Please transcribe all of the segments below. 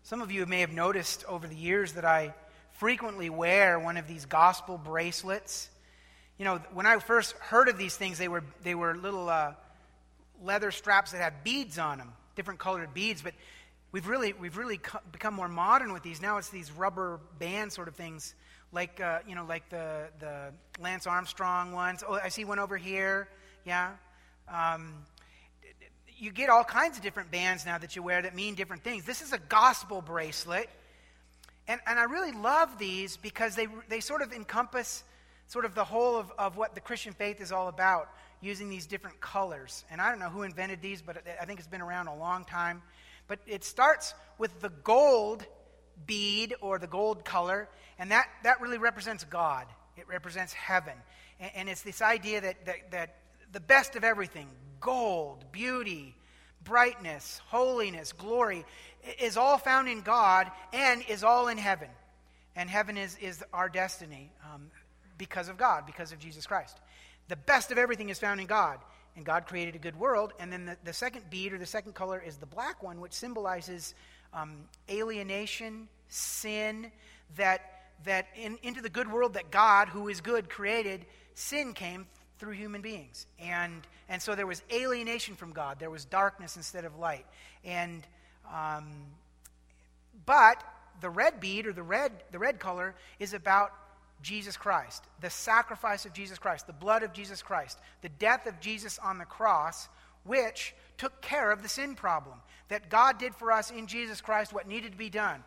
Some of you may have noticed over the years that I frequently wear one of these gospel bracelets. You know, when I first heard of these things, they were little leather straps that have beads on them, different colored beads. But we've really become more modern with these. Now it's these rubber band sort of things, like like the Lance Armstrong ones. Oh, I see one over here. Yeah. You get all kinds of different bands now that you wear that mean different things. This is a gospel bracelet. And I really love these because they sort of encompass sort of the whole of what the Christian faith is all about, using these different colors. And I don't know who invented these, but I think it's been around a long time. But it starts with the gold bead or the gold color, and that really represents God. It represents heaven. And it's this idea that the best of everything, gold, beauty, brightness, holiness, glory, is all found in God and is all in heaven. And heaven is our destiny because of God, because of Jesus Christ. The best of everything is found in God. And God created a good world. And then the second bead or the second color is the black one, which symbolizes alienation, sin, that into the good world that God, who is good, created, sin came through human beings. And so there was alienation from God. There was darkness instead of light. And but the red bead or the red color is about Jesus Christ, the sacrifice of Jesus Christ, the blood of Jesus Christ, the death of Jesus on the cross, which took care of the sin problem. That God did for us in Jesus Christ what needed to be done,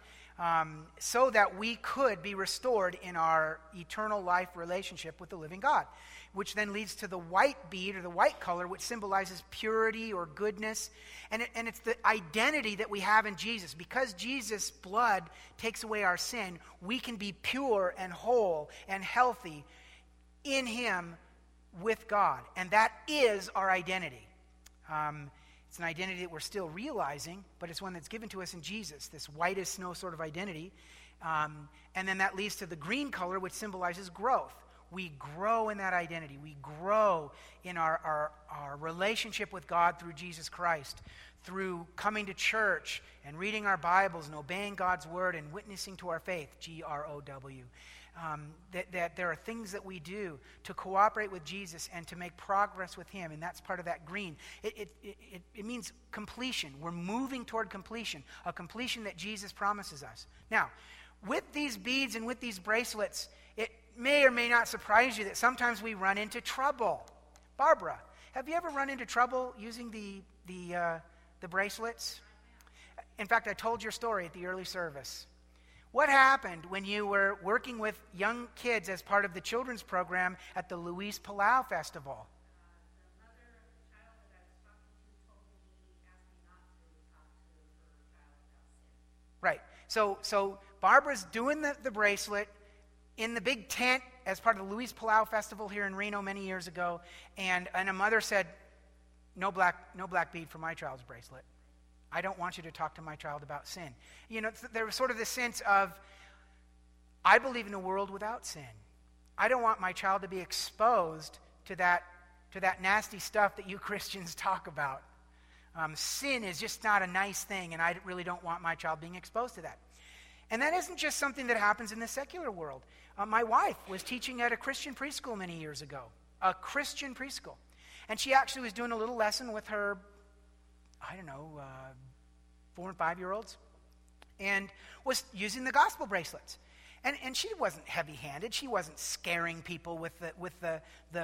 so that we could be restored in our eternal life relationship with the living God, which then leads to the white bead or the white color, which symbolizes purity or goodness. And it's the identity that we have in Jesus. Because Jesus' blood takes away our sin, we can be pure and whole and healthy in Him with God. And that is our identity. It's an identity that we're still realizing, but it's one that's given to us in Jesus, this white as snow sort of identity. And then that leads to the green color, which symbolizes growth. We grow in that identity. We grow in our relationship with God through Jesus Christ, through coming to church and reading our Bibles and obeying God's word and witnessing to our faith, GROW. That there are things that we do to cooperate with Jesus and to make progress with Him, and that's part of that green. It means completion. We're moving toward completion, a completion that Jesus promises us. Now, with these beads and with these bracelets, it may or may not surprise you that sometimes we run into trouble. Barbara, have you ever run into trouble using the bracelets? In fact, I told your story at the early service. What happened when you were working with young kids as part of the children's program at the Luis Palau Festival? The mother of the child that I was talking to asked me not to talk to her child about sin. Right. So Barbara's doing the bracelet in the big tent as part of the Luis Palau Festival here in Reno many years ago, and a mother said, no black bead for my child's bracelet. I don't want you to talk to my child about sin. You know, there was sort of this sense of, I believe in a world without sin. I don't want my child to be exposed to that nasty stuff that you Christians talk about. Sin is just not a nice thing, and I really don't want my child being exposed to that. And that isn't just something that happens in the secular world. My wife was teaching at a Christian preschool many years ago, a Christian preschool. And she actually was doing a little lesson with her, 4 and 5-year-olds, and was using the gospel bracelets. And she wasn't heavy-handed. She wasn't scaring people with the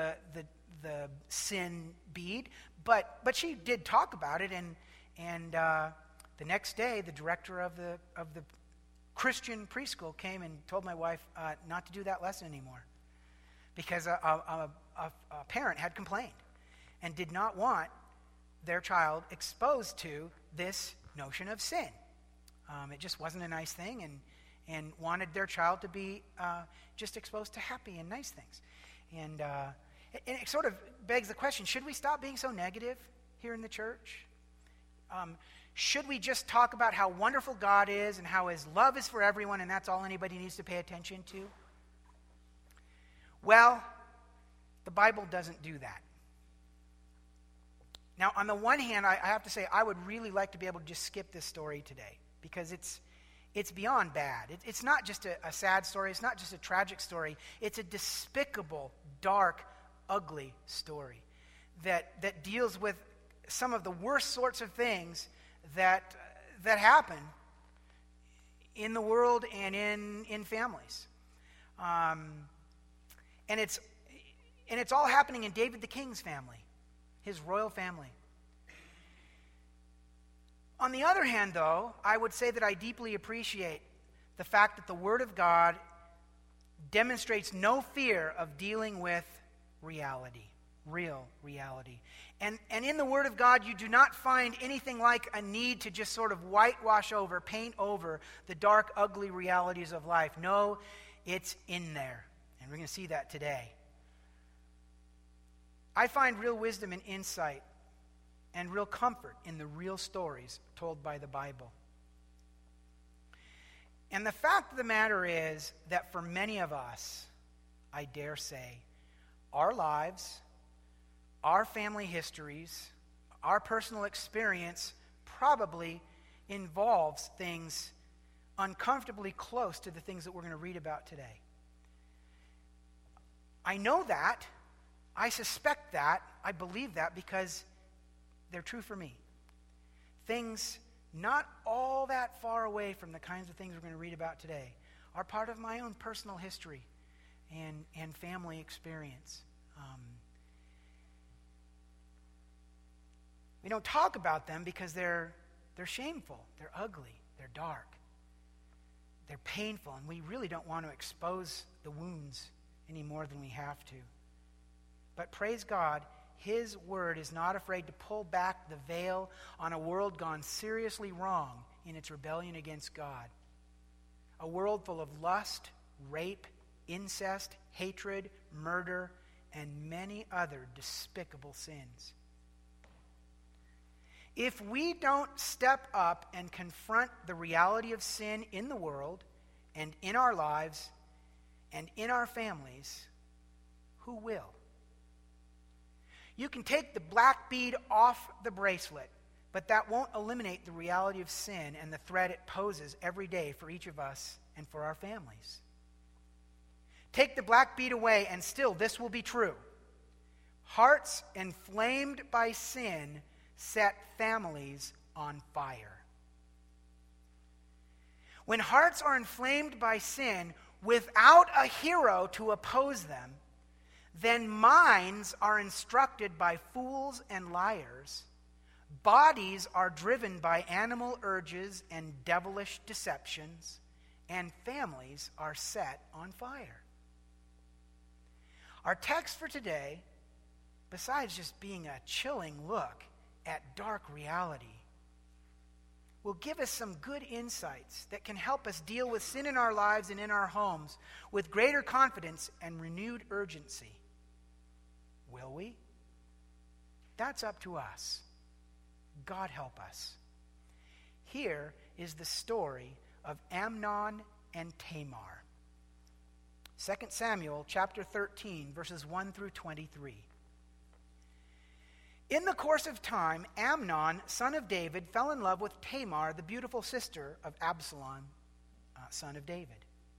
sin bead, but she did talk about it. And the next day, the director of the Christian preschool came and told my wife not to do that lesson anymore, because a parent had complained and did not want their child exposed to this notion of sin. It just wasn't a nice thing, and wanted their child to be just exposed to happy and nice things. And it sort of begs the question, should we stop being so negative here in the church? Should we just talk about how wonderful God is and how His love is for everyone, and that's all anybody needs to pay attention to? Well, the Bible doesn't do that. Now, on the one hand, I have to say, I would really like to be able to just skip this story today, because it's it's beyond bad. It's not just a sad story. It's not just a tragic story. It's a despicable, dark, ugly story that deals with some of the worst sorts of things that happen in the world and in families. And it's all happening in David the king's family, his royal family. On the other hand, though, I would say that I deeply appreciate the fact that the Word of God demonstrates no fear of dealing with reality, real reality. And in the Word of God, you do not find anything like a need to just sort of whitewash over, paint over the dark, ugly realities of life. No, it's in there. And we're going to see that today. I find real wisdom and insight and real comfort in the real stories told by the Bible. And the fact of the matter is that for many of us, I dare say, our lives, our family histories, our personal experience probably involves things uncomfortably close to the things that we're going to read about today. I know that. I suspect that. I believe that because they're true for me. Things not all that far away from the kinds of things we're going to read about today are part of my own personal history and family experience. We don't talk about them because they're shameful, they're ugly, they're dark, they're painful, and we really don't want to expose the wounds any more than we have to. But praise God, His Word is not afraid to pull back the veil on a world gone seriously wrong in its rebellion against God. A world full of lust, rape, incest, hatred, murder, and many other despicable sins. If we don't step up and confront the reality of sin in the world and in our lives and in our families, who will? You can take the black bead off the bracelet, but that won't eliminate the reality of sin and the threat it poses every day for each of us and for our families. Take the black bead away, and still this will be true. Hearts inflamed by sin set families on fire. When hearts are inflamed by sin without a hero to oppose them, then minds are instructed by fools and liars, bodies are driven by animal urges and devilish deceptions, and families are set on fire. Our text for today, besides just being a chilling look at dark reality, will give us some good insights that can help us deal with sin in our lives and in our homes with greater confidence and renewed urgency. Will we? That's up to us. God help us. Here is the story of Amnon and Tamar. 2 Samuel chapter 13, verses 1 through 23. In the course of time, Amnon, son of David, fell in love with Tamar, the beautiful sister of Absalom, son of David.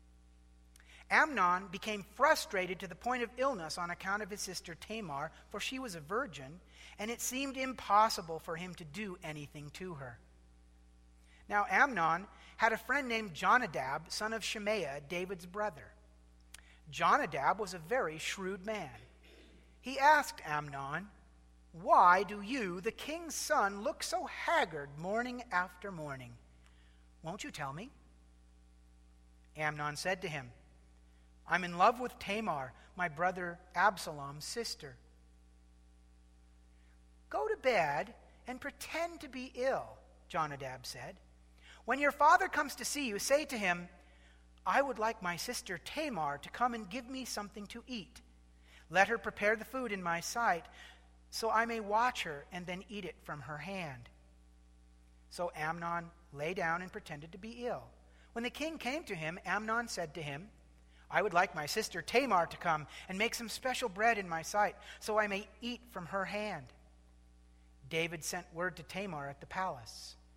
Amnon became frustrated to the point of illness on account of his sister Tamar, for she was a virgin, and it seemed impossible for him to do anything to her. Now Amnon had a friend named Jonadab, son of Shemaiah, David's brother. Jonadab was a very shrewd man. He asked Amnon, "Why do you, the king's son, look so haggard morning after morning? Won't you tell me?" Amnon said to him, "I'm in love with Tamar, my brother Absalom's sister." "Go to bed and pretend to be ill," Jonadab said. "When your father comes to see you, say to him, 'I would like my sister Tamar to come and give me something to eat. Let her prepare the food in my sight, so I may watch her and then eat it from her hand.'" So Amnon lay down and pretended to be ill. When the king came to him, Amnon said to him, "I would like my sister Tamar to come and make some special bread in my sight, so I may eat from her hand." David sent word to Tamar at the palace,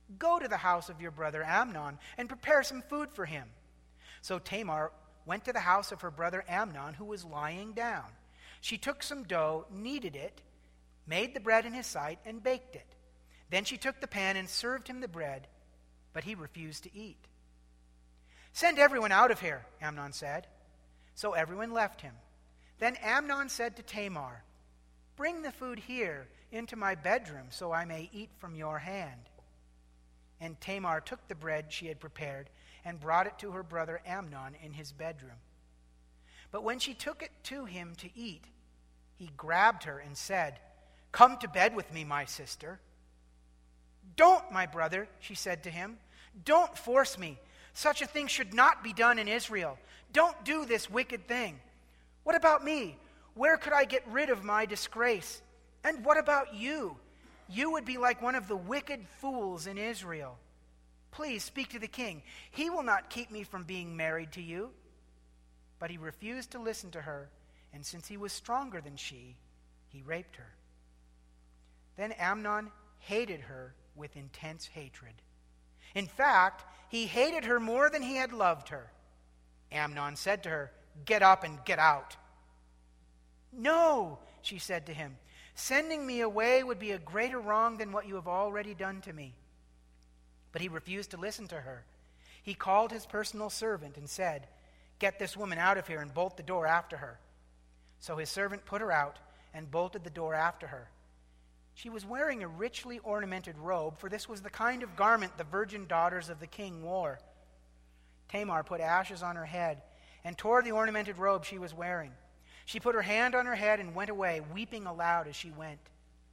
Go to the house of your brother Amnon and prepare some food for him." So Tamar went to the house of her brother Amnon, who was lying down. She took some dough, kneaded it, made the bread in his sight, and baked it. Then she took the pan and served him the bread, but he refused to eat. "Send everyone out of here," Amnon said. So everyone left him. Then Amnon said to Tamar, "Bring the food here into my bedroom so I may eat from your hand." And Tamar took the bread she had prepared and brought it to her brother Amnon in his bedroom. But when she took it to him to eat, he grabbed her and said, "Come to bed with me, my sister." "Don't, my brother," she said to him. "Don't force me. Such a thing should not be done in Israel. Don't do this wicked thing. What about me? Where could I get rid of my disgrace? And what about you? You would be like one of the wicked fools in Israel. Please speak to the king. He will not keep me from being married to you." But he refused to listen to her, and since he was stronger than she, he raped her. Then Amnon hated her with intense hatred. In fact, he hated her more than he had loved her. Amnon said to her, "Get up and get out." "No," she said to him, "sending me away would be a greater wrong than what you have already done to me." But he refused to listen to her. He called his personal servant and said, "Get this woman out of here and bolt the door after her." So his servant put her out and bolted the door after her. She was wearing a richly ornamented robe, for this was the kind of garment the virgin daughters of the king wore. Tamar put ashes on her head and tore the ornamented robe she was wearing. She put her hand on her head and went away, weeping aloud as she went.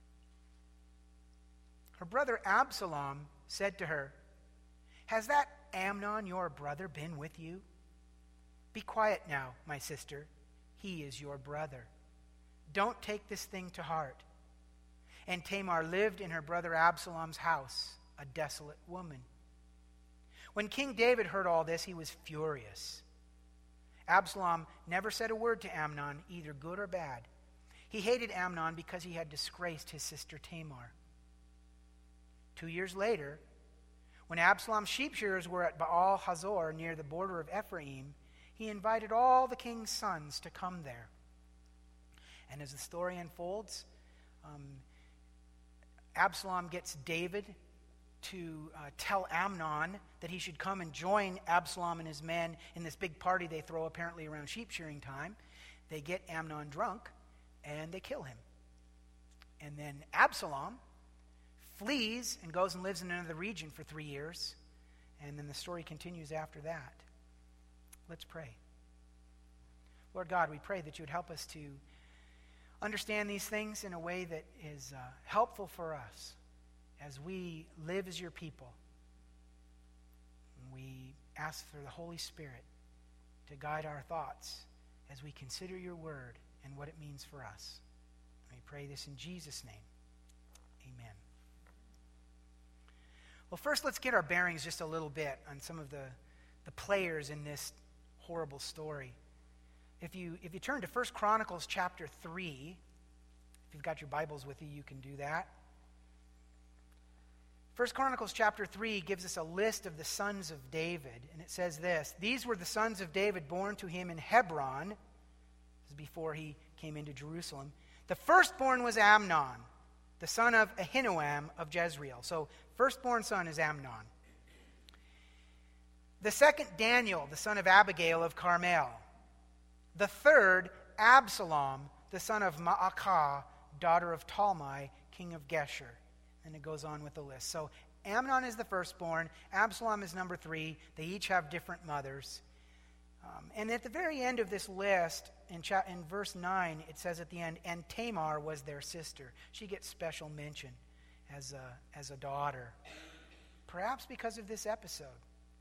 Her brother Absalom said to her, "Has that Amnon, your brother, been with you? Be quiet now, my sister. He is your brother. Don't take this thing to heart." And Tamar lived in her brother Absalom's house, a desolate woman. When King David heard all this, he was furious. Absalom never said a word to Amnon, either good or bad. He hated Amnon because he had disgraced his sister Tamar. 2 years later, when Absalom's sheep shearers were at Baal Hazor near the border of Ephraim, he invited all the king's sons to come there. And as the story unfolds, Absalom gets David to tell Amnon that he should come and join Absalom and his men in this big party they throw apparently around sheep shearing time. They get Amnon drunk and they kill him. And then Absalom flees and goes and lives in another region for 3 years. And then the story continues after that. Let's pray. Lord God, we pray that you would help us to understand these things in a way that is helpful for us as we live as your people. We ask for the Holy Spirit to guide our thoughts as we consider your word and what it means for us. We pray this in Jesus' name. Amen. Well, first let's get our bearings just a little bit on some of the players in this horrible story. If you turn to 1 Chronicles chapter 3, if you've got your Bibles with you, you can do that. 1 Chronicles chapter 3 gives us a list of the sons of David, and it says this: "These were the sons of David born to him in Hebron." This is before he came into Jerusalem. "The firstborn was Amnon, the son of Ahinoam of Jezreel." So, firstborn son is Amnon. "The second, Daniel, the son of Abigail of Carmel. The third, Absalom, the son of Maacah, daughter of Talmai, king of Geshur." And it goes on with the list. So Amnon is the firstborn. Absalom is number 3. They each have different mothers. And at the very end of this list, in verse 9, it says at the end, "And Tamar was their sister." She gets special mention as a daughter, perhaps because of this episode.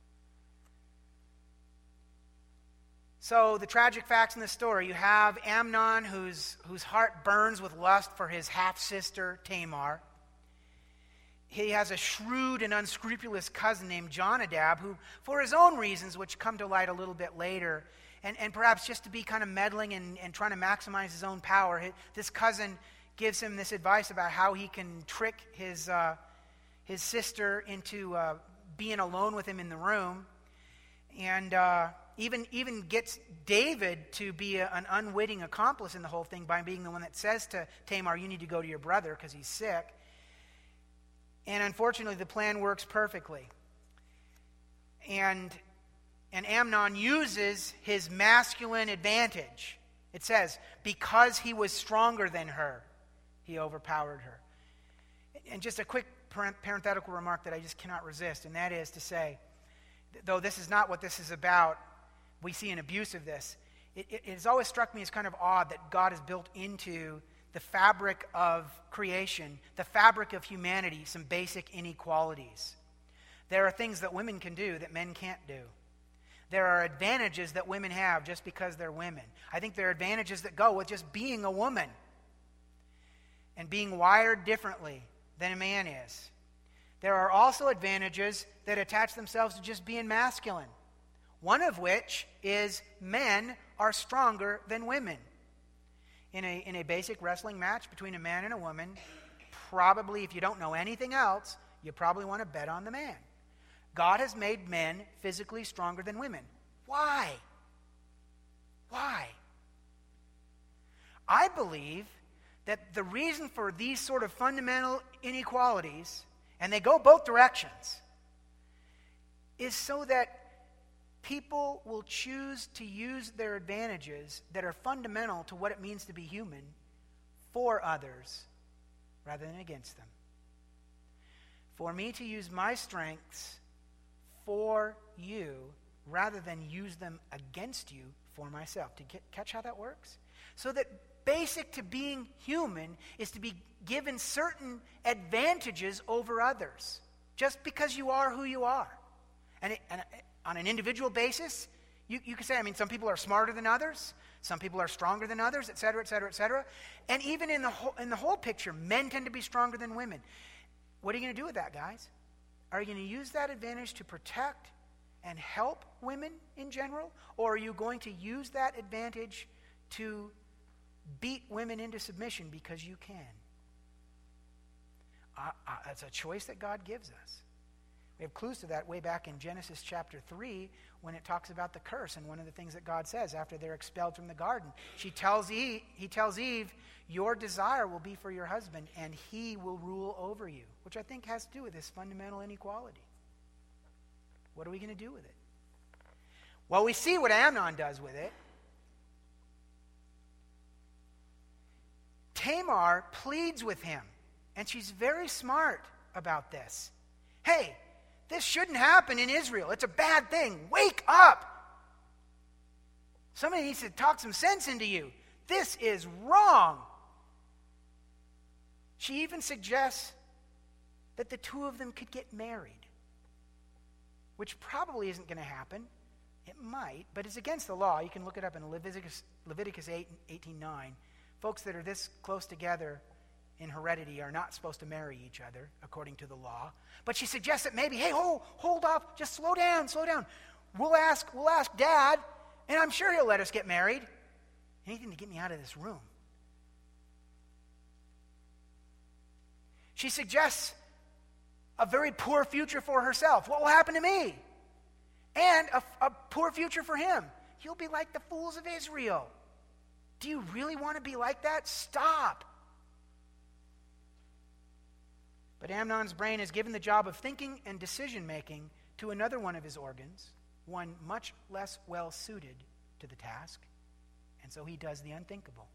So the tragic facts in the story: you have Amnon, whose heart burns with lust for his half-sister Tamar. He has a shrewd and unscrupulous cousin named Jonadab, who, for his own reasons, which come to light a little bit later, and perhaps just to be kind of meddling and trying to maximize his own power, this cousin gives him this advice about how he can trick his his sister into being alone with him in the room, and even gets David to be an unwitting accomplice in the whole thing by being the one that says to Tamar, you need to go to your brother because he's sick. And unfortunately, the plan works perfectly. And Amnon uses his masculine advantage. It says, because he was stronger than her, he overpowered her. And just a quick parenthetical remark that I just cannot resist, and that is to say, though this is not what this is about, we see an abuse of this. It has always struck me as kind of odd that God has built into the fabric of creation, the fabric of humanity, some basic inequalities. There are things that women can do that men can't do. There are advantages that women have just because they're women. I think there are advantages that go with just being a woman and being wired differently than a man is. There are also advantages that attach themselves to just being masculine. One of which is men are stronger than women. In a basic wrestling match between a man and a woman, probably if you don't know anything else, you probably want to bet on the man. God has made men physically stronger than women. Why? Why? I believe that the reason for these sort of fundamental inequalities, and they go both directions, is so that people will choose to use their advantages that are fundamental to what it means to be human for others rather than against them. For me to use my strengths for you rather than use them against you for myself. To catch how that works? So that basic to being human is to be given certain advantages over others just because you are who you are. And on an individual basis, you can say, some people are smarter than others, some people are stronger than others, et cetera, et cetera, et cetera. And even in the whole picture, men tend to be stronger than women. What are you going to do with that, guys? Are you going to use that advantage to protect and help women in general? Or are you going to use that advantage to beat women into submission because you can? That's a choice that God gives us. We have clues to that way back in Genesis chapter 3 when it talks about the curse. And one of the things that God says after they're expelled from the garden, he tells Eve, your desire will be for your husband and he will rule over you, which I think has to do with this fundamental inequality. What are we going to do with it? Well, we see what Amnon does with it. Tamar pleads with him, and she's very smart about this. Hey, this shouldn't happen in Israel. It's a bad thing. Wake up. Somebody needs to talk some sense into you. This is wrong. She even suggests that the two of them could get married, which probably isn't going to happen. It might, but it's against the law. You can look it up in Leviticus 8:18-9. Folks that are this close together in heredity are not supposed to marry each other according to the law. But she suggests that maybe, hey, hold up, just slow down. We'll ask Dad, and I'm sure he'll let us get married. Anything to get me out of this room. She suggests a very poor future for herself. What will happen to me? And a poor future for him. You'll be like the fools of Israel. Do you really want to be like that? Stop. But Amnon's brain is given the job of thinking and decision-making to another one of his organs, one much less well-suited to the task, and so he does the unthinkable.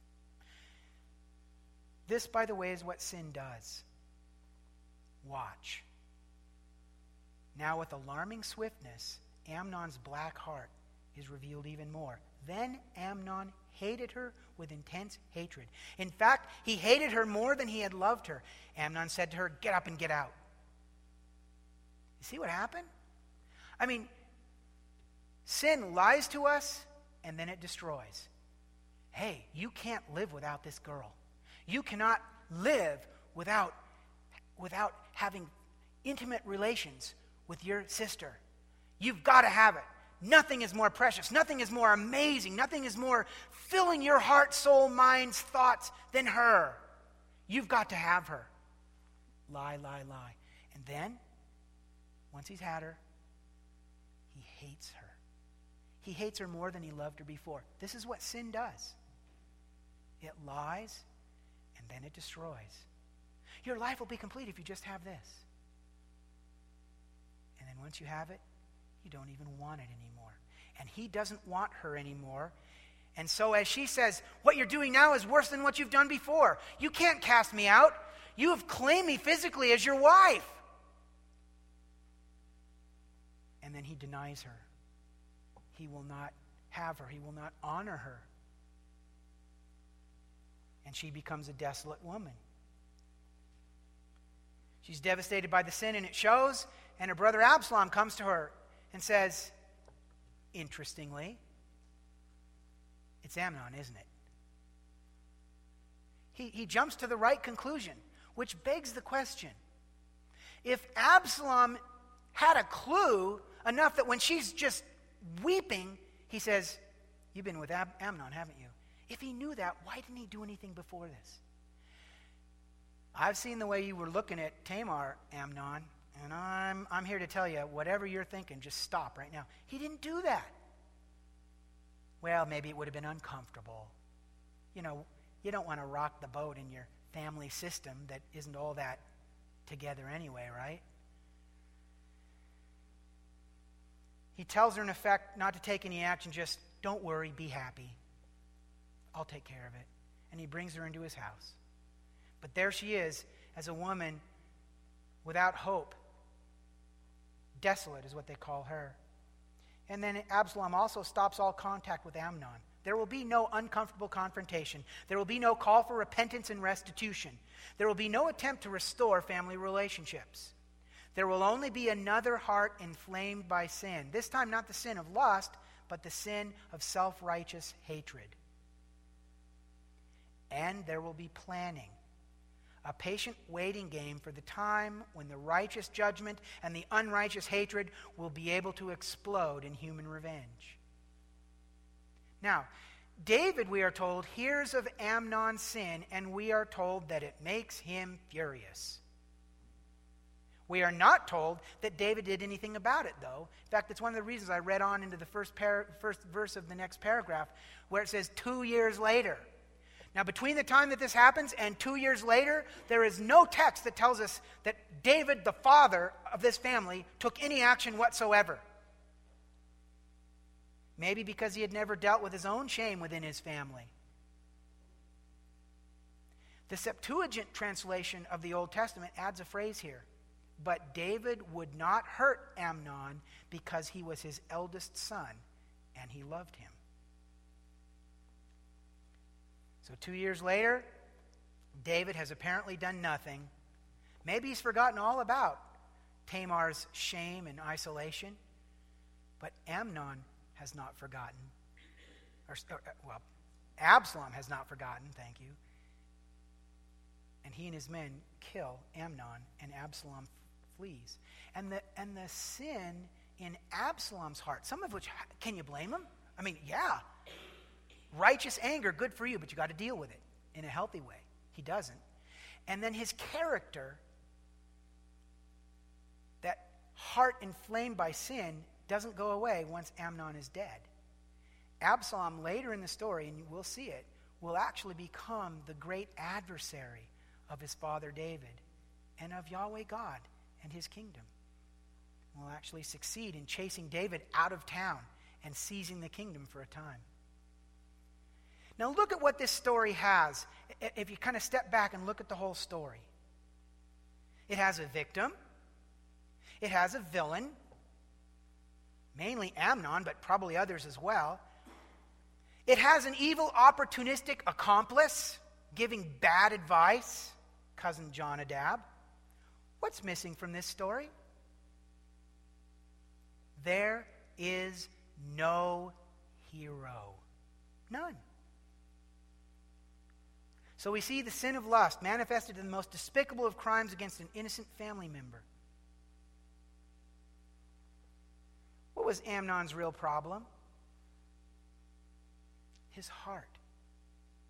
This, by the way, is what sin does. Watch. Now, with alarming swiftness, Amnon's black heart is revealed even more. Then Amnon hated her with intense hatred. In fact, he hated her more than he had loved her. Amnon said to her, "Get up and get out." You see what happened? Sin lies to us and then it destroys. Hey, you can't live without this girl. You cannot live without having intimate relations with your sister. You've got to have it. Nothing is more precious. Nothing is more amazing. Nothing is more filling your heart, soul, mind's thoughts than her. You've got to have her. Lie, lie, lie. And then, once he's had her, he hates her. He hates her more than he loved her before. This is what sin does. It lies, and then it destroys. Your life will be complete if you just have this. And then once you have it, you don't even want it anymore. And he doesn't want her anymore. And so as she says, what you're doing now is worse than what you've done before. You can't cast me out. You have claimed me physically as your wife. And then he denies her. He will not have her. He will not honor her. And she becomes a desolate woman. She's devastated by the sin, and it shows. And her brother Absalom comes to her and says, interestingly, it's Amnon, isn't it? He jumps to the right conclusion, which begs the question. If Absalom had a clue enough that when she's just weeping, he says, you've been with Amnon, haven't you? If he knew that, why didn't he do anything before this? I've seen the way you were looking at Tamar, Amnon, and I'm here to tell you, whatever you're thinking, just stop right now. He didn't do that. Well, maybe it would have been uncomfortable. You know, you don't want to rock the boat in your family system that isn't all that together anyway, right? He tells her, in effect, not to take any action, just don't worry, be happy. I'll take care of it. And he brings her into his house. But there she is, as a woman without hope. Desolate is what they call her. And then Absalom also stops all contact with Amnon. There will be no uncomfortable confrontation. There will be no call for repentance and restitution. There will be no attempt to restore family relationships. There will only be another heart inflamed by sin. This time not the sin of lust, but the sin of self-righteous hatred. And there will be planning. A patient waiting game for the time when the righteous judgment and the unrighteous hatred will be able to explode in human revenge. Now, David, we are told, hears of Amnon's sin, and we are told that it makes him furious. We are not told that David did anything about it, though. In fact, it's one of the reasons I read on into the first verse of the next paragraph, where it says 2 years later. Now, between the time that this happens and 2 years later, there is no text that tells us that David, the father of this family, took any action whatsoever. Maybe because he had never dealt with his own shame within his family. The Septuagint translation of the Old Testament adds a phrase here. But David would not hurt Amnon because he was his eldest son, and he loved him. So 2 years later, David has apparently done nothing. Maybe he's forgotten all about Tamar's shame and isolation. But Amnon has not forgotten. Absalom has not forgotten, thank you. And he and his men kill Amnon, and Absalom flees. And the sin in Absalom's heart, some of which, can you blame him? I mean, yeah. Righteous anger, good for you, but you got to deal with it in a healthy way. He doesn't. And then his character, that heart inflamed by sin, doesn't go away once Amnon is dead. Absalom, later in the story, and we'll see it, will actually become the great adversary of his father David and of Yahweh God and his kingdom. Will actually succeed in chasing David out of town and seizing the kingdom for a time. Now look at what this story has. If you kind of step back and look at the whole story. It has a victim. It has a villain. Mainly Amnon, but probably others as well. It has an evil, opportunistic accomplice giving bad advice, cousin Jonadab. What's missing from this story? There is no hero. None. So we see the sin of lust manifested in the most despicable of crimes against an innocent family member. What was Amnon's real problem? His heart.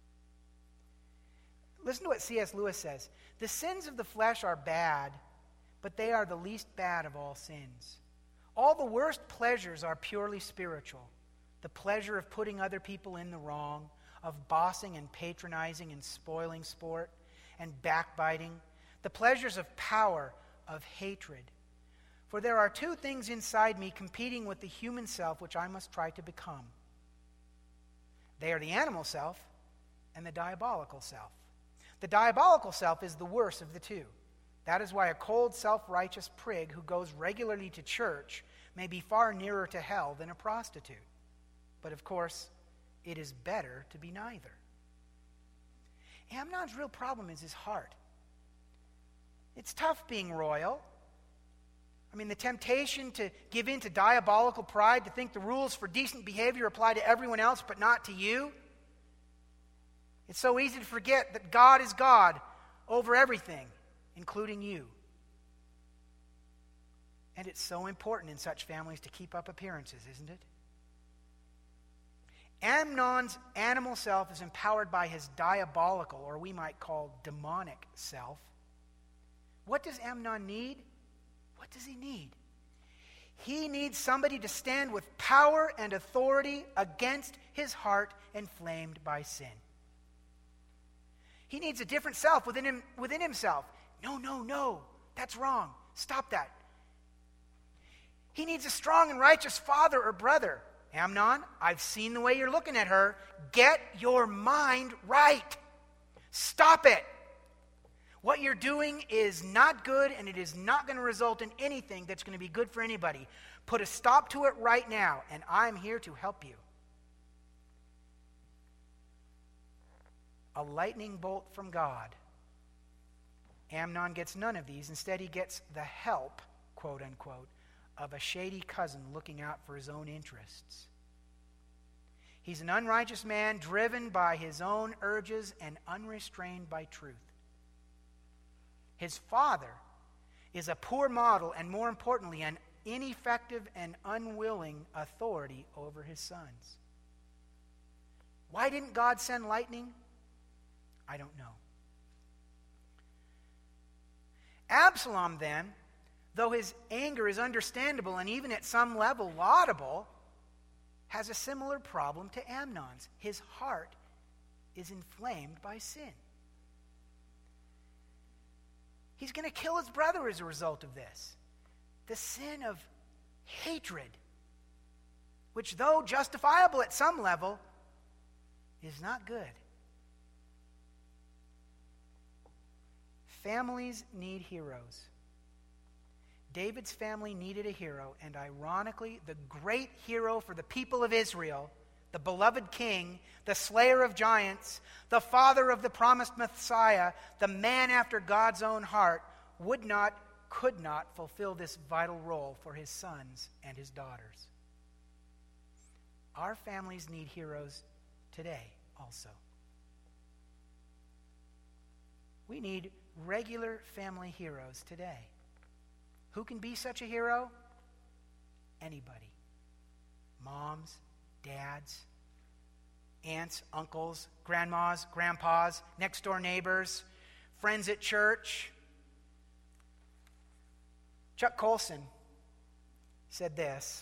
Listen to what C.S. Lewis says. The sins of the flesh are bad, but they are the least bad of all sins. All the worst pleasures are purely spiritual. The pleasure of putting other people in the wrong, of bossing and patronizing and spoiling sport and backbiting, the pleasures of power, of hatred. For there are two things inside me competing with the human self which I must try to become. They are the animal self and the diabolical self. The diabolical self is the worst of the two. That is why a cold, self-righteous prig who goes regularly to church may be far nearer to hell than a prostitute. But of course, it is better to be neither. Amnon's real problem is his heart. It's tough being royal. I mean, the temptation to give in to diabolical pride, to think the rules for decent behavior apply to everyone else but not to you. It's so easy to forget that God is God over everything, including you. And it's so important in such families to keep up appearances, isn't it? Amnon's animal self is empowered by his diabolical, or we might call demonic self. What does Amnon need? What does he need? He needs somebody to stand with power and authority against his heart inflamed by sin. He needs a different self within himself. No, that's wrong. Stop that. He needs a strong and righteous father or brother. Amnon, I've seen the way you're looking at her. Get your mind right. Stop it. What you're doing is not good, and it is not going to result in anything that's going to be good for anybody. Put a stop to it right now, and I'm here to help you. A lightning bolt from God. Amnon gets none of these. Instead, he gets the help, quote unquote, of a shady cousin looking out for his own interests. He's an unrighteous man driven by his own urges and unrestrained by truth. His father is a poor model and, more importantly, an ineffective and unwilling authority over his sons. Why didn't God send lightning? I don't know. Absalom, then, though his anger is understandable and even at some level laudable, has a similar problem to Amnon's. His heart is inflamed by sin. He's going to kill his brother as a result of this. The sin of hatred, which, though justifiable at some level, is not good. Families need heroes. David's family needed a hero, and ironically, the great hero for the people of Israel, the beloved king, the slayer of giants, the father of the promised Messiah, the man after God's own heart, could not fulfill this vital role for his sons and his daughters. Our families need heroes today also. We need regular family heroes today. Who can be such a hero? Anybody. Moms, dads, aunts, uncles, grandmas, grandpas, next door neighbors, friends at church. Chuck Colson said this: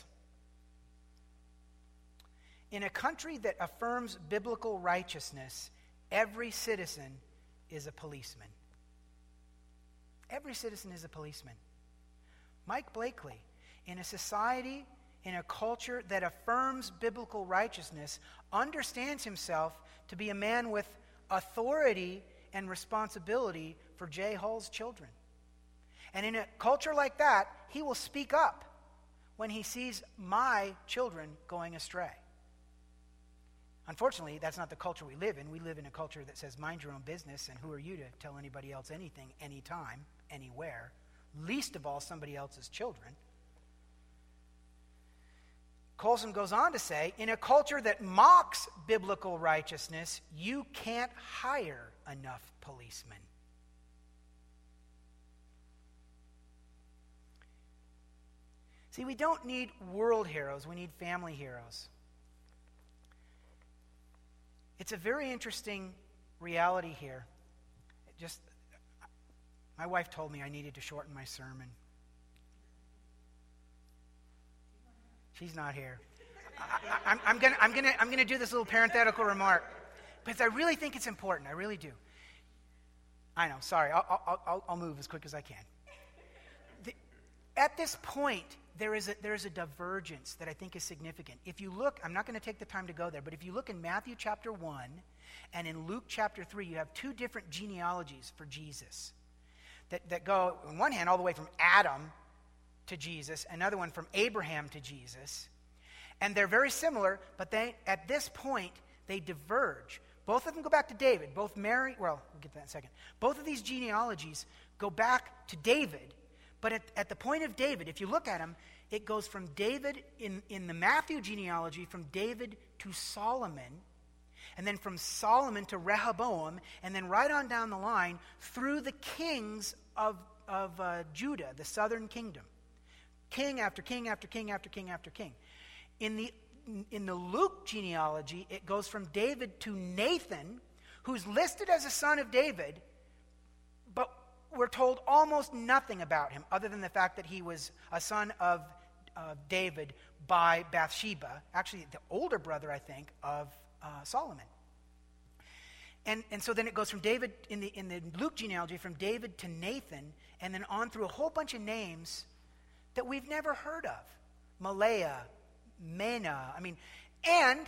in a country that affirms biblical righteousness, every citizen is a policeman. Every citizen is a policeman. Mike Blakely, in a society, in a culture that affirms biblical righteousness, understands himself to be a man with authority and responsibility for Jay Hull's children. And in a culture like that, he will speak up when he sees my children going astray. Unfortunately, that's not the culture we live in. We live in a culture that says, mind your own business, and who are you to tell anybody else anything, anytime, anywhere, least of all somebody else's children. Colson goes on to say, in a culture that mocks biblical righteousness, you can't hire enough policemen. See, we don't need world heroes, we need family heroes. It's a very interesting reality here. My wife told me I needed to shorten my sermon. She's not here. I'm gonna do this little parenthetical remark because I really think it's important. I really do. I know. Sorry. I'll move as quick as I can. At this point, there is a divergence that I think is significant. If you look, I'm not going to take the time to go there, but if you look in Matthew chapter 1 and in Luke chapter 3, you have two different genealogies for Jesus that go, on one hand, all the way from Adam to Jesus, another one from Abraham to Jesus. And they're very similar, but at this point, they diverge. Both of them go back to David. We'll get to that in a second. Both of these genealogies go back to David. But at the point of David, if you look at them, it goes from David, in the Matthew genealogy, from David to Solomon, and then from Solomon to Rehoboam, and then right on down the line through the kings of Judah, the southern kingdom. King after king after king after king after king. In the Luke genealogy, it goes from David to Nathan, who's listed as a son of David, but we're told almost nothing about him other than the fact that he was a son of David by Bathsheba, actually the older brother, I think, of Solomon. And so then it goes from David, in the Luke genealogy, from David to Nathan, and then on through a whole bunch of names that we've never heard of. Malaya, Mena, and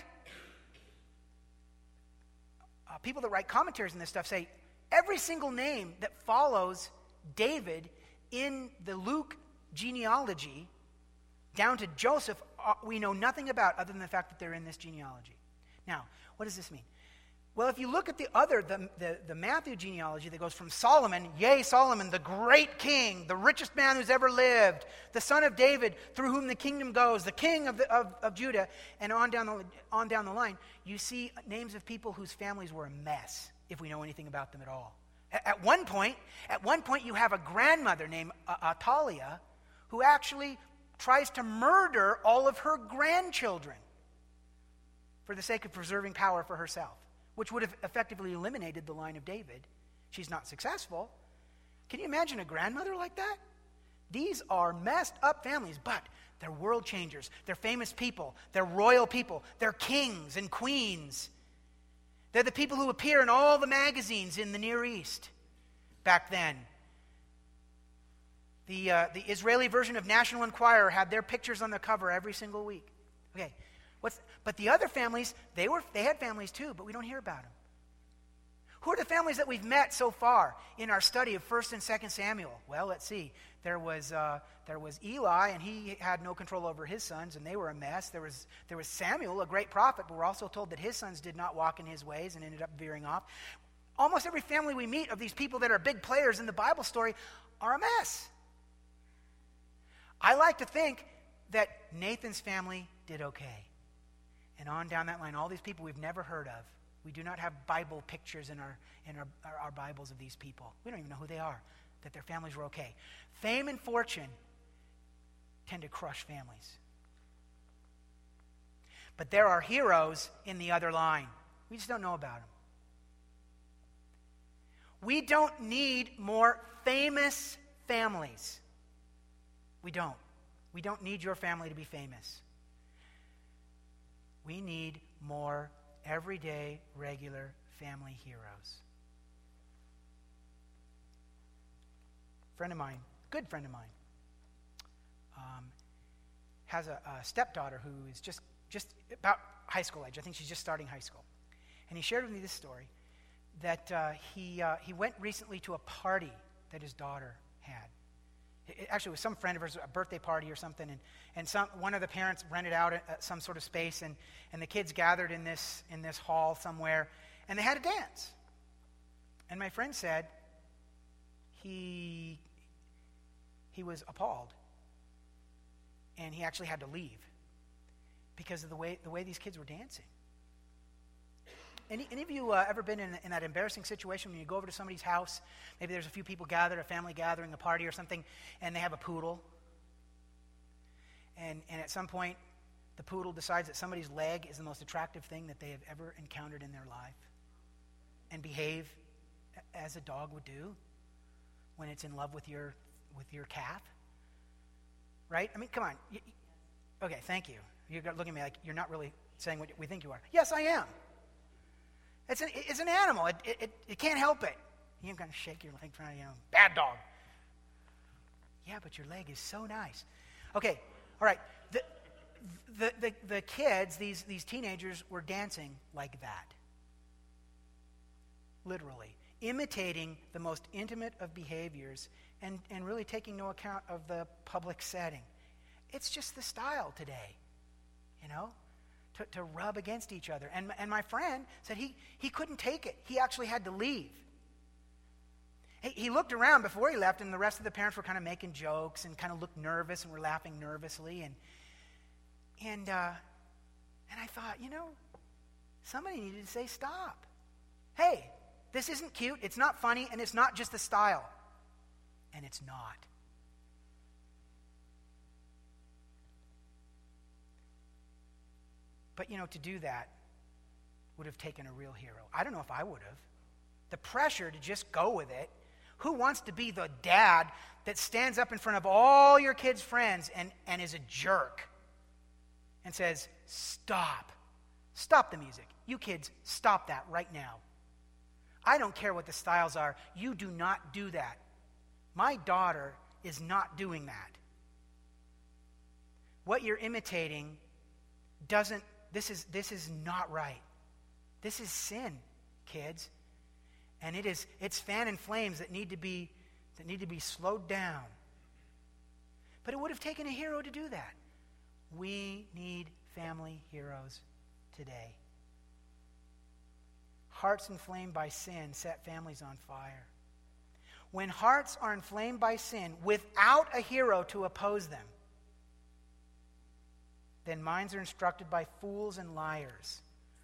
people that write commentaries on this stuff say every single name that follows David in the Luke genealogy down to Joseph, we know nothing about other than the fact that they're in this genealogy. Now, what does this mean? Well, if you look at the Matthew genealogy that goes from Solomon, yea, Solomon, the great king, the richest man who's ever lived, the son of David, through whom the kingdom goes, the king of Judah, and on down the line, you see names of people whose families were a mess, if we know anything about them at all. At one point, you have a grandmother named Athaliah who actually tries to murder all of her grandchildren for the sake of preserving power for herself, which would have effectively eliminated the line of David. She's not successful. Can you imagine a grandmother like that? These are messed up families, but they're world changers. They're famous people. They're royal people. They're kings and queens. They're the people who appear in all the magazines in the Near East back then. The Israeli version of National Enquirer had their pictures on the cover every single week. Okay, but the other families, they had families too, but we don't hear about them. Who are the families that we've met so far in our study of 1st and 2nd Samuel? Well, let's see. There was Eli, and he had no control over his sons, and they were a mess. There was Samuel, a great prophet, but we're also told that his sons did not walk in his ways and ended up veering off. Almost every family we meet of these people that are big players in the Bible story are a mess. I like to think that Nathan's family did okay. And on down that line, all these people we've never heard of. We do not have Bible pictures in our Bibles of these people. We don't even know who they are, that their families were okay. Fame and fortune tend to crush families. But there are heroes in the other line. We just don't know about them. We don't need more famous families. We don't. We don't need your family to be famous. We need more everyday, regular family heroes. Friend of mine, good friend of mine, has a stepdaughter who is just about high school age. I think she's just starting high school. And he shared with me this story that he went recently to a party that his daughter had. Actually, it was some friend of hers, a birthday party or something, and one of the parents rented out some sort of space, and the kids gathered in this hall somewhere, and they had a dance. And my friend said he was appalled, and he actually had to leave because of the way these kids were dancing. Any of you ever been in that embarrassing situation when you go over to somebody's house, maybe there's a few people gathered, a family gathering, a party or something, and they have a poodle, and at some point the poodle decides that somebody's leg is the most attractive thing that they have ever encountered in their life and behave as a dog would do? when it's in love with your calf? Right? I mean, come on. Okay, thank you. You're looking at me like you're not really saying what we think you are. Yes, I am. It's an animal. It can't help it. You're going to shake your leg, trying to, bad dog. Yeah, but your leg is so nice. Okay, all right. The kids, these teenagers, were dancing like that. Literally. Imitating the most intimate of behaviors and really taking no account of the public setting. It's just the style today, to rub against each other. And my friend said he couldn't take it. He actually had to leave. He looked around before he left, and the rest of the parents were kind of making jokes and kind of looked nervous and were laughing nervously. And I thought, somebody needed to say stop. Hey, this isn't cute, it's not funny, and it's not just the style. And it's not. But, to do that would have taken a real hero. I don't know if I would have. The pressure to just go with it. Who wants to be the dad that stands up in front of all your kids' friends and is a jerk and says, stop. Stop the music. You kids, stop that right now. I don't care what the styles are. You do not do that. My daughter is not doing that. What you're imitating this is not right. This is sin, kids. And it's fan and flames that need to be slowed down. But it would have taken a hero to do that. We need family heroes today. Hearts inflamed by sin set families on fire. When hearts are inflamed by sin without a hero to oppose them, then minds are instructed by fools and liars.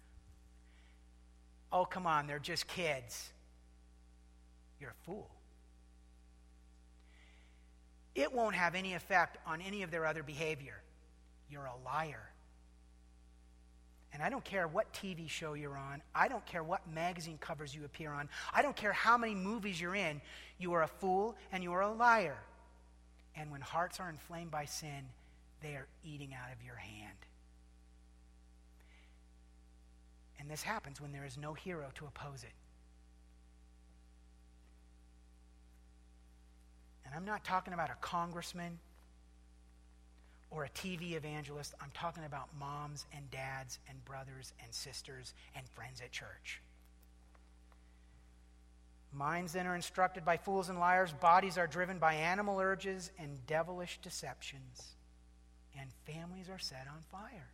Oh, come on, they're just kids. You're a fool. It won't have any effect on any of their other behavior. You're a liar. And I don't care what TV show you're on. I don't care what magazine covers you appear on. I don't care how many movies you're in. You are a fool and you are a liar. And when hearts are inflamed by sin, they are eating out of your hand. And this happens when there is no hero to oppose it. And I'm not talking about a congressman or a TV evangelist. I'm talking about moms and dads and brothers and sisters and friends at church. Minds then are instructed by fools and liars. Bodies are driven by animal urges and devilish deceptions. And families are set on fire.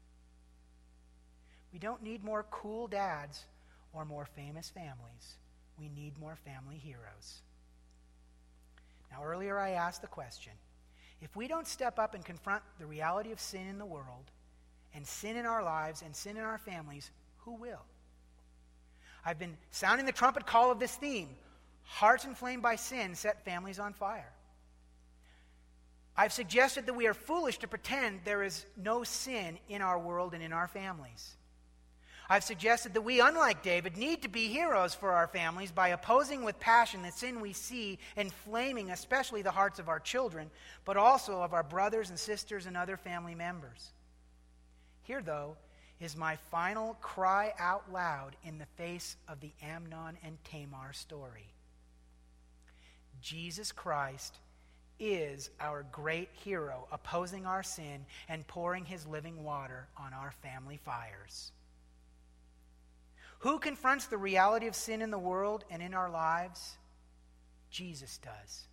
We don't need more cool dads or more famous families. We need more family heroes. Now, earlier I asked the question, if we don't step up and confront the reality of sin in the world, and sin in our lives, and sin in our families, who will? I've been sounding the trumpet call of this theme. Hearts inflamed by sin set families on fire. I've suggested that we are foolish to pretend there is no sin in our world and in our families. I've suggested that we, unlike David, need to be heroes for our families by opposing with passion the sin we see inflaming especially the hearts of our children, but also of our brothers and sisters and other family members. Here, though, is my final cry out loud in the face of the Amnon and Tamar story. Jesus Christ is our great hero, opposing our sin and pouring his living water on our family fires. Who confronts the reality of sin in the world and in our lives? Jesus does.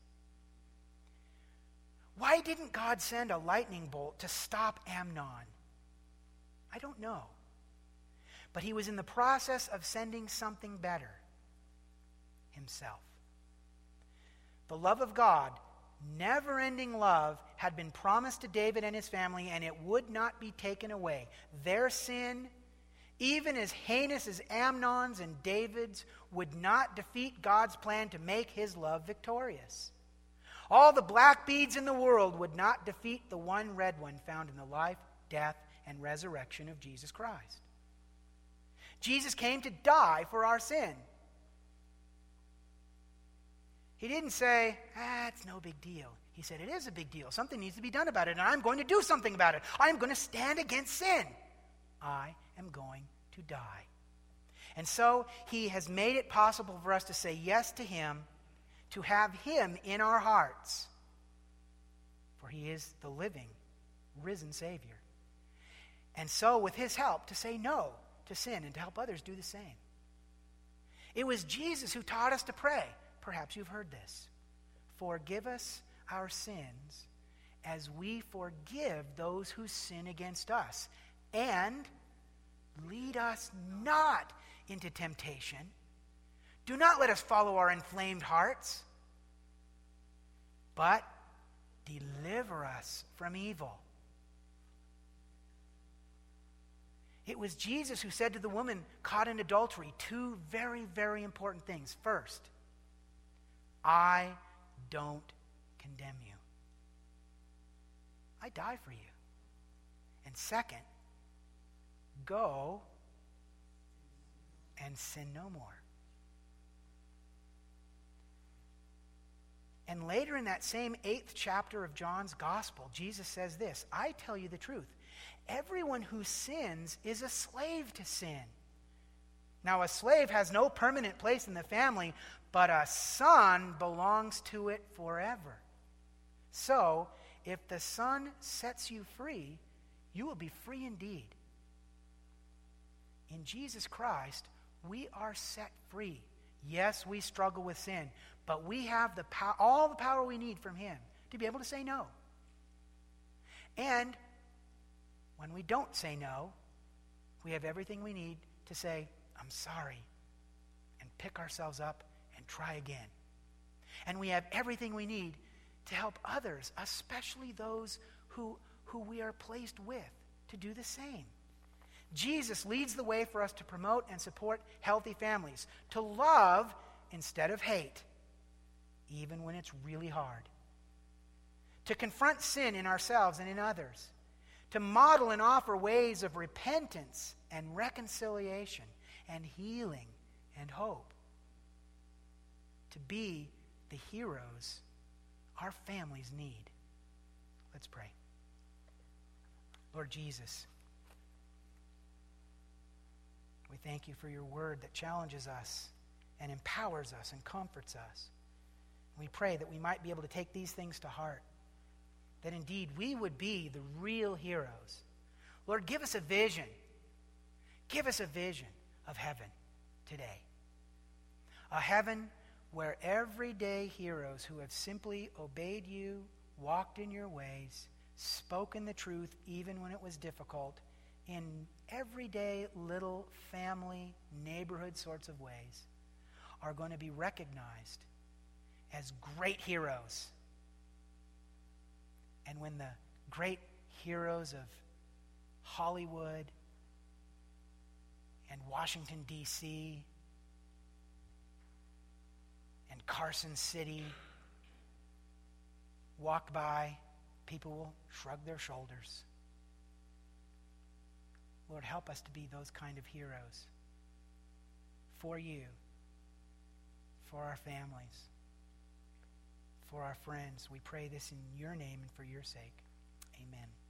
Why didn't God send a lightning bolt to stop Amnon? I don't know. But he was in the process of sending something better, himself. The love of God, never-ending love, had been promised to David and his family, and it would not be taken away. Their sin, even as heinous as Amnon's and David's, would not defeat God's plan to make his love victorious. All the black beads in the world would not defeat the one red one found in the life, death, and resurrection of Jesus Christ. Jesus came to die for our sin. He didn't say, it's no big deal. He said, it is a big deal. Something needs to be done about it, and I'm going to do something about it. I'm going to stand against sin. I am going to die. And so he has made it possible for us to say yes to him, to have him in our hearts. For he is the living, risen Savior. And so with his help, to say no to sin and to help others do the same. It was Jesus who taught us to pray. Perhaps you've heard this. Forgive us our sins as we forgive those who sin against us. And lead us not into temptation. Do not let us follow our inflamed hearts, but deliver us from evil. It was Jesus who said to the woman caught in adultery two very, very important things. First, I don't condemn you. I die for you. And second, go and sin no more. And later in that same 8th chapter of John's Gospel, Jesus says this, I tell you the truth. Everyone who sins is a slave to sin. Now, a slave has no permanent place in the family, but a son belongs to it forever. So, if the Son sets you free, you will be free indeed. In Jesus Christ, we are set free. Yes, we struggle with sin, but we have all the power we need from him to be able to say no. And when we don't say no, we have everything we need to say, I'm sorry, and pick ourselves up and try again. And we have everything we need to help others, especially those who we are placed with, to do the same. Jesus leads the way for us to promote and support healthy families, to love instead of hate, even when it's really hard, to confront sin in ourselves and in others, to model and offer ways of repentance and reconciliation and healing and hope, to be the heroes our families need. Let's pray. Lord Jesus, we thank you for your word that challenges us and empowers us and comforts us. We pray that we might be able to take these things to heart, that indeed we would be the real heroes. Lord, give us a vision. Give us a vision of heaven today. A heaven where everyday heroes who have simply obeyed you, walked in your ways, spoken the truth even when it was difficult, in everyday little family, neighborhood sorts of ways, are going to be recognized as great heroes. And when the great heroes of Hollywood and Washington, D.C., and Carson City walk by, people will shrug their shoulders. Lord, help us to be those kind of heroes for you, for our families, for our friends. We pray this in your name and for your sake. Amen.